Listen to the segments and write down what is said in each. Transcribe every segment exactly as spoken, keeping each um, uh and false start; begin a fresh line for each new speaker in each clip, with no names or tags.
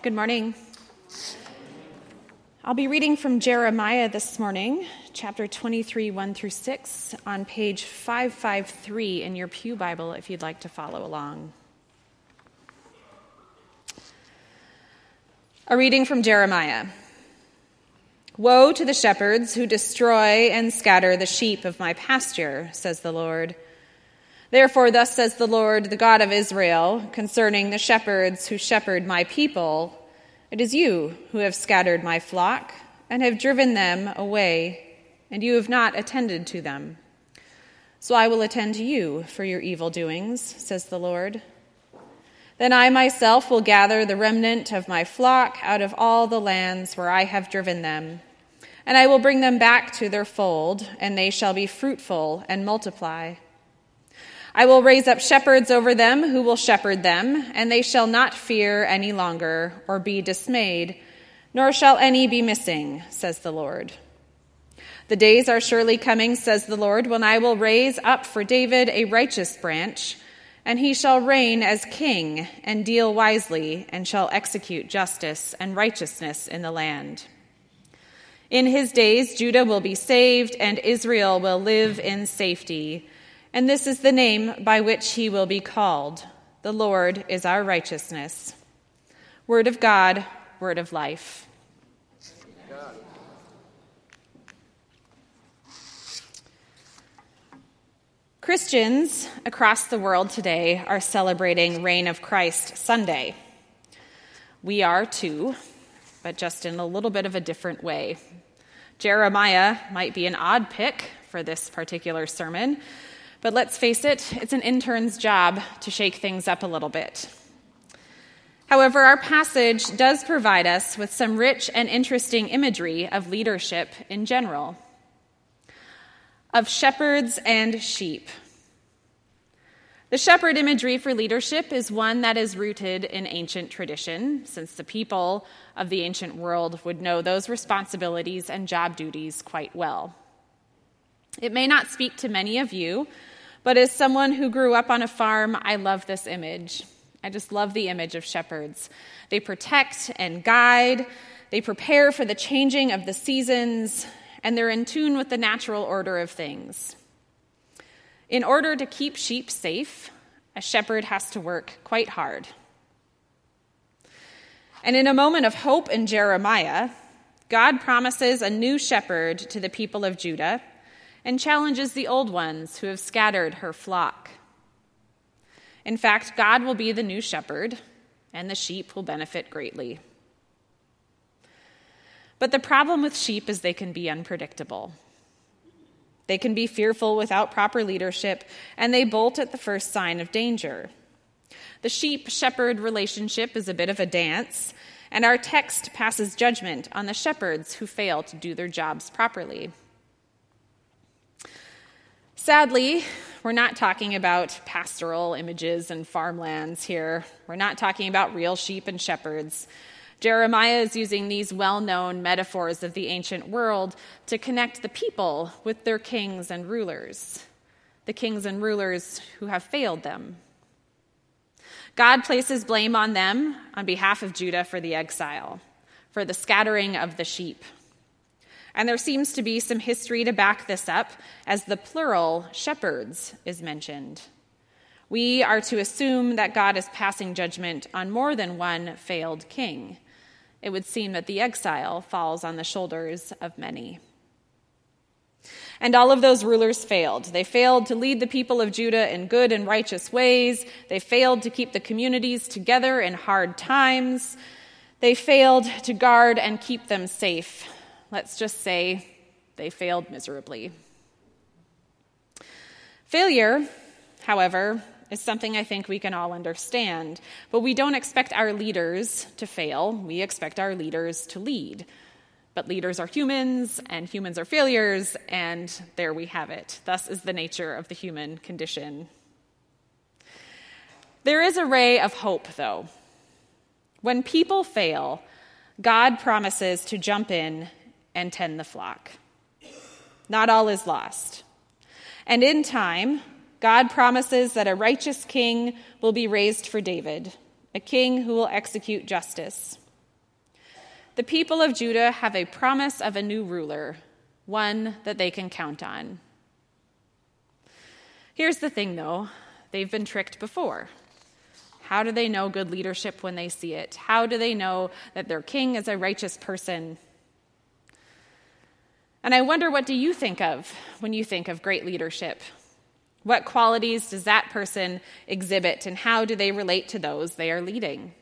Good morning. I'll be reading from Jeremiah this morning, chapter twenty-three, one through six, on page five fifty-three in your Pew Bible if you'd like to follow along. A reading from Jeremiah. Woe to the shepherds who destroy and scatter the sheep of my pasture, says the Lord. Therefore, thus says the Lord, the God of Israel, concerning the shepherds who shepherd my people, it is you who have scattered my flock and have driven them away, and you have not attended to them. So I will attend to you for your evil doings, says the Lord. Then I myself will gather the remnant of my flock out of all the lands where I have driven them, and I will bring them back to their fold, and they shall be fruitful and multiply. I will raise up shepherds over them who will shepherd them, and they shall not fear any longer or be dismayed, nor shall any be missing, says the Lord. The days are surely coming, says the Lord, when I will raise up for David a righteous branch, and he shall reign as king and deal wisely and shall execute justice and righteousness in the land. In his days Judah will be saved and Israel will live in safety. And this is the name by which he will be called. The Lord is our righteousness. Word of God, word of life. Christians across the world today are celebrating Reign of Christ Sunday. We are too, but just in a little bit of a different way. Jeremiah might be an odd pick for this particular sermon, but let's face it, it's an intern's job to shake things up a little bit. However, our passage does provide us with some rich and interesting imagery of leadership in general, of shepherds and sheep. The shepherd imagery for leadership is one that is rooted in ancient tradition, since the people of the ancient world would know those responsibilities and job duties quite well. It may not speak to many of you, but as someone who grew up on a farm, I love this image. I just love the image of shepherds. They protect and guide, they prepare for the changing of the seasons, and they're in tune with the natural order of things. In order to keep sheep safe, a shepherd has to work quite hard. And in a moment of hope in Jeremiah, God promises a new shepherd to the people of Judah and challenges the old ones who have scattered her flock. In fact, God will be the new shepherd, and the sheep will benefit greatly. But the problem with sheep is they can be unpredictable. They can be fearful without proper leadership, and they bolt at the first sign of danger. The sheep-shepherd relationship is a bit of a dance, and our text passes judgment on the shepherds who fail to do their jobs properly. Sadly, we're not talking about pastoral images and farmlands here. We're not talking about real sheep and shepherds. Jeremiah is using these well-known metaphors of the ancient world to connect the people with their kings and rulers, the kings and rulers who have failed them. God places blame on them on behalf of Judah for the exile, for the scattering of the sheep. And there seems to be some history to back this up, as the plural shepherds is mentioned. We are to assume that God is passing judgment on more than one failed king. It would seem that the exile falls on the shoulders of many. And all of those rulers failed. They failed to lead the people of Judah in good and righteous ways. They failed to keep the communities together in hard times. They failed to guard and keep them safe. Let's just say they failed miserably. Failure, however, is something I think we can all understand, but we don't expect our leaders to fail. We expect our leaders to lead. But leaders are humans, and humans are failures, and there we have it. Thus is the nature of the human condition. There is a ray of hope, though. When people fail, God promises to jump in and tend the flock. Not all is lost. And in time, God promises that a righteous king will be raised for David, a king who will execute justice. the people of Judah have a promise of a new ruler, one that they can count on. Here's the thing, though. They've been tricked before. How do they know good leadership when they see it? How do they know that their king is a righteous person? And I wonder, what do you think of when you think of great leadership? What qualities does that person exhibit, and how do they relate to those they are leading?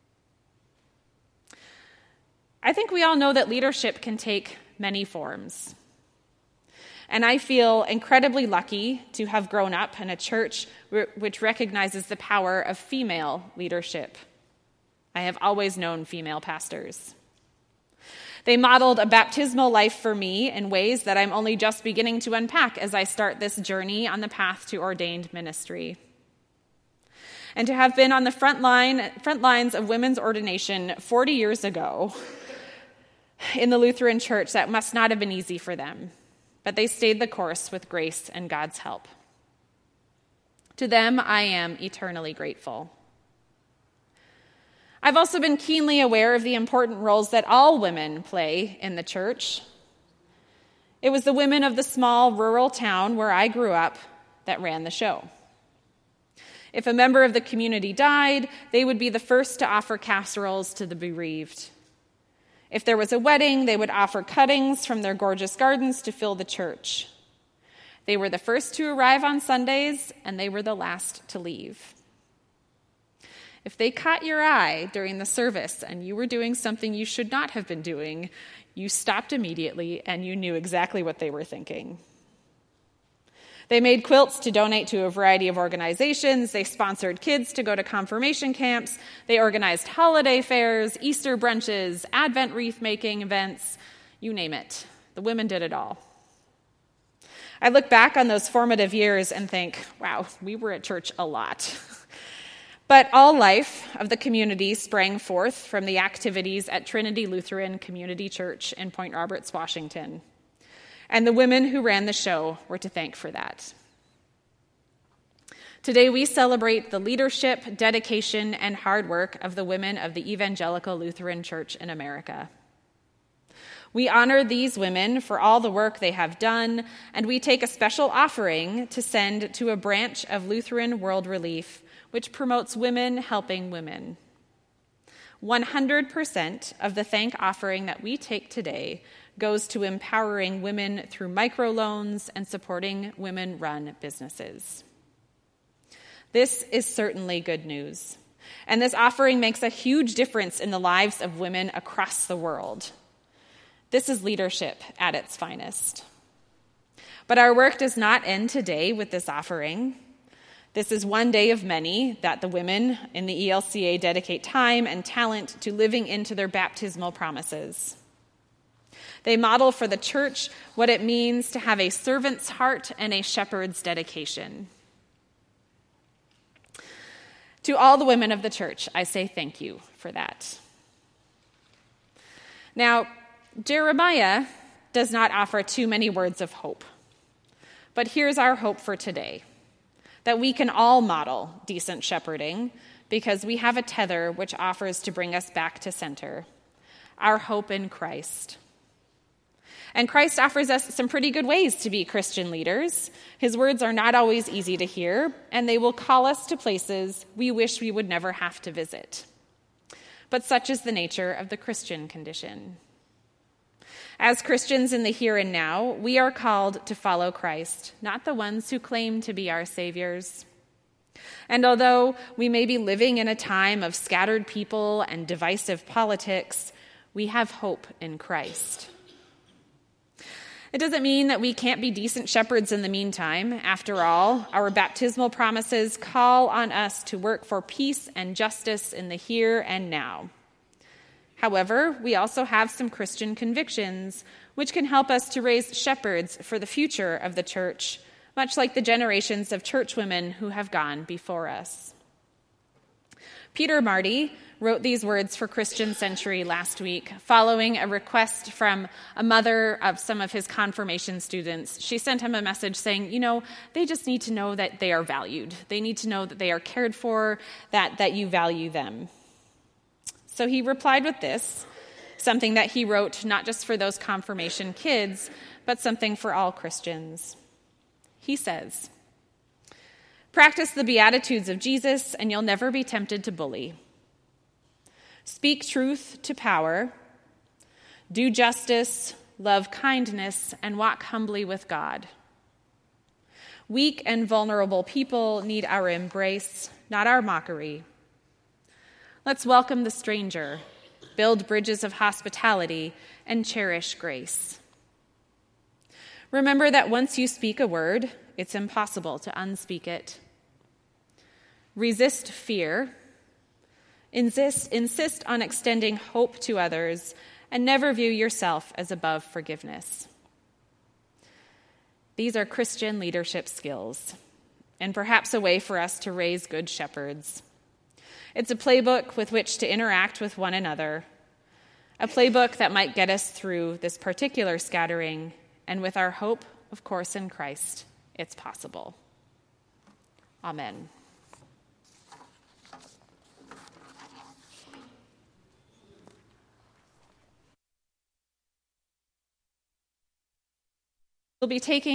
I think we all know that leadership can take many forms. And I feel incredibly lucky to have grown up in a church which recognizes the power of female leadership. I have always known female pastors. They modeled a baptismal life for me in ways that I'm only just beginning to unpack as I start this journey on the path to ordained ministry. And to have been on the front line, front lines of women's ordination forty years ago in the Lutheran Church, that must not have been easy for them. But they stayed the course with grace and God's help. To them, I am eternally grateful. I've also been keenly aware of the important roles that all women play in the church. It was the women of the small rural town where I grew up that ran the show. If a member of the community died, they would be the first to offer casseroles to the bereaved. If there was a wedding, they would offer cuttings from their gorgeous gardens to fill the church. They were the first to arrive on Sundays, and they were the last to leave. If they caught your eye during the service and you were doing something you should not have been doing, you stopped immediately and you knew exactly what they were thinking. They made quilts to donate to a variety of organizations. They sponsored kids to go to confirmation camps. They organized holiday fairs, Easter brunches, Advent wreath-making events, you name it. The women did it all. I look back on those formative years and think, wow, we were at church a lot. But all life of the community sprang forth from the activities at Trinity Lutheran Community Church in Point Roberts, Washington. And the women who ran the show were to thank for that. Today we celebrate the leadership, dedication, and hard work of the women of the Evangelical Lutheran Church in America. We honor these women for all the work they have done, and we take a special offering to send to a branch of Lutheran World Relief, which promotes women helping women. one hundred percent of the thank offering that we take today goes to empowering women through microloans and supporting women-run businesses. This is certainly good news, and this offering makes a huge difference in the lives of women across the world. This is leadership at its finest. But our work does not end today with this offering. This is one day of many that the women in the E L C A dedicate time and talent to living into their baptismal promises. They model for the church what it means to have a servant's heart and a shepherd's dedication. To all the women of the church, I say thank you for that. Now, Jeremiah does not offer too many words of hope. But here's our hope for today, that we can all model decent shepherding because we have a tether which offers to bring us back to center, our hope in Christ. And Christ offers us some pretty good ways to be Christian leaders. His words are not always easy to hear, and they will call us to places we wish we would never have to visit. But such is the nature of the Christian condition. As Christians in the here and now, we are called to follow Christ, not the ones who claim to be our saviors. And although we may be living in a time of scattered people and divisive politics, we have hope in Christ. It doesn't mean that we can't be decent shepherds in the meantime. After all, our baptismal promises call on us to work for peace and justice in the here and now. However, we also have some Christian convictions which can help us to raise shepherds for the future of the church, much like the generations of churchwomen who have gone before us. Peter Marty wrote these words for Christian Century last week, following a request from a mother of some of his confirmation students. She sent him a message saying, you know, they just need to know that they are valued. They need to know that they are cared for, that, that you value them. So he replied with this, something that he wrote not just for those confirmation kids, but something for all Christians. He says, "Practice the Beatitudes of Jesus, and you'll never be tempted to bully. Speak truth to power, do justice, love kindness, and walk humbly with God. Weak and vulnerable people need our embrace, not our mockery. Let's welcome the stranger, build bridges of hospitality, and cherish grace. Remember that once you speak a word, it's impossible to unspeak it. Resist fear. Insist, insist on extending hope to others, and never view yourself as above forgiveness." These are Christian leadership skills, and perhaps a way for us to raise good shepherds. It's a playbook with which to interact with one another, a playbook that might get us through this particular scattering, and with our hope, of course, in Christ, it's possible. Amen. We'll be taking